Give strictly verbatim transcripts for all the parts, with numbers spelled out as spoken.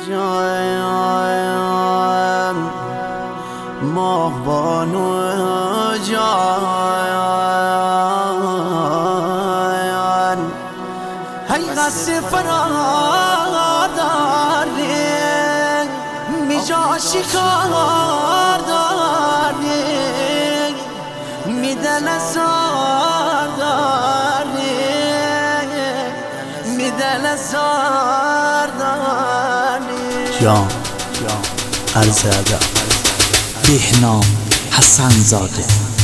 جان ماه بانو جان هی قصد فرار داری میجا شکار داری میدل زار داری میدل زار داری جان عرض ادب بهنام حسن زاده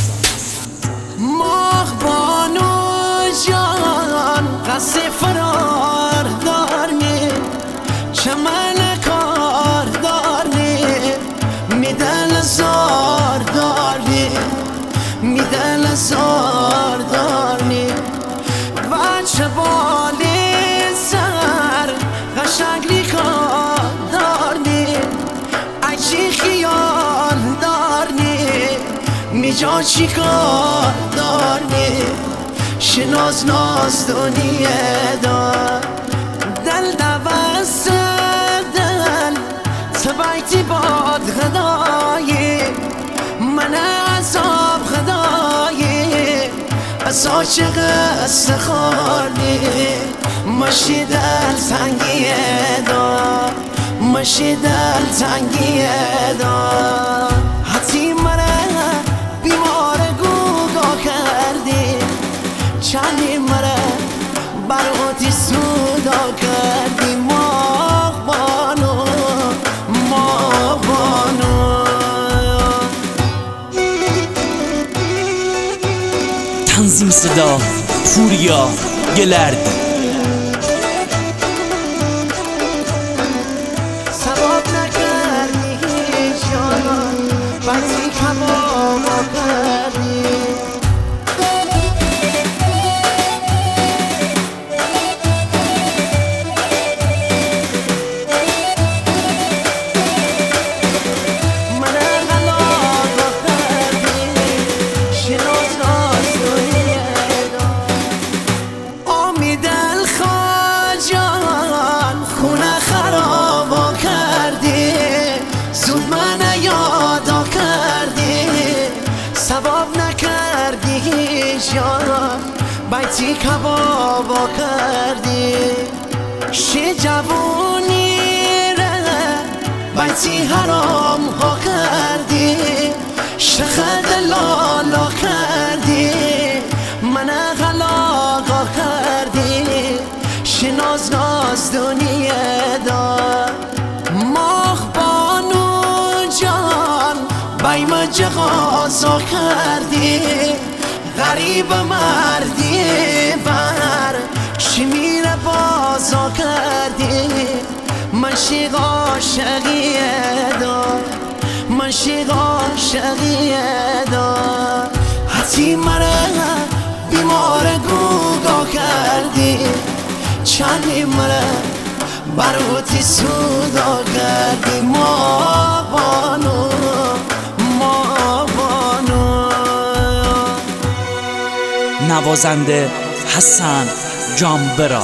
ماه بانو جان قصد فرار داری چمن کار داری میدل زار داری میدل زار داری و چه بالی سر قشنگی کار داری عجی خیال داری میجا چی کار داری شناز ناز دنیه دار دل دوست دل تبایتی باد غدایی من عذاب غدایی از عاشق استخاری مشی دل تنگیه دار مشی دل تنگیه دار حتی مرا بیمار گوگا کردی چندی مرا برواتی سودا کردی ماه بانو ماه بانو تنظیم صدا پوریا گلردی ثواب نکردی جان بعضی کباب کردی ثواب نکردی جان بیتی کبابا کردی شی جوونی ره بیتی حرام ها کردی شخد لالا کردی من غلاقا کردی شناز ناز دنیه دار ماه بانو جان بایم جغازا کردی غریب مردی بر شمیر بازا کردی من شیق عاشقیه دار من شیق عاشقیه دار حتی مرا بیمار گوگا کردی چندی مرا برواتی سودا کردی ما بانو ما بانو نوازنده حسن جانبرا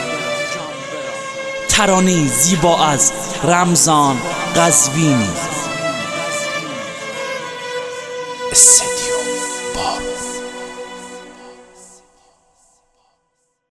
ترانه زیبا از رمضان قزوینی.